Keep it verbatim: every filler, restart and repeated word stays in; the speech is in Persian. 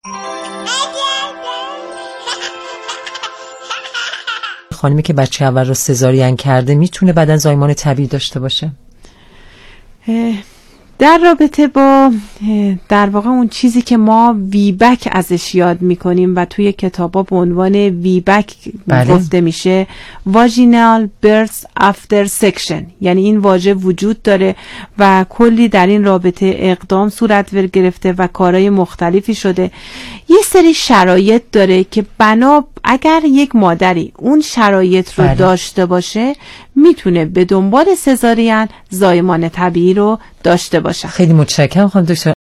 خانمی که بچه اول رو سزارین کرده میتونه بعداً زایمان طبیعی داشته باشه؟ در رابطه با در واقع اون چیزی که ما ویبک ازش یاد میکنیم و توی کتابا به عنوان ویبک بله. گفته میشه vaginal birth after section، یعنی این واژه وجود داره و کلی در این رابطه اقدام صورت گرفته و کارهای مختلفی شده. یه سری شرایط داره که بنا اگر یک مادری اون شرایط رو بله. داشته باشه میتونه به دنبال سزارین زایمان طبیعی رو داشته باشه. خیلی متشکرم خانم دکتر.